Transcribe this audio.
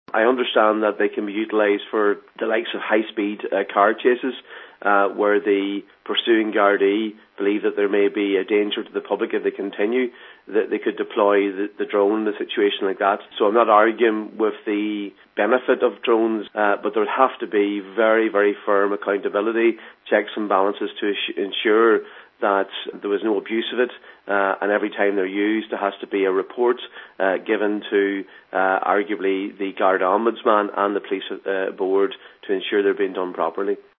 I understand that they can be utilised for the likes of high-speed car chases, where the pursuing Gardaí believe that there may be a danger to the public if they continue, that they could deploy the drone in a situation like that. So I'm not arguing with the benefit of drones, but there would have to be very, very firm accountability, checks and balances to ensure that there was no abuse of it, and every time they're used there has to be a report given to arguably the Garda Ombudsman and the police board to ensure they're being done properly.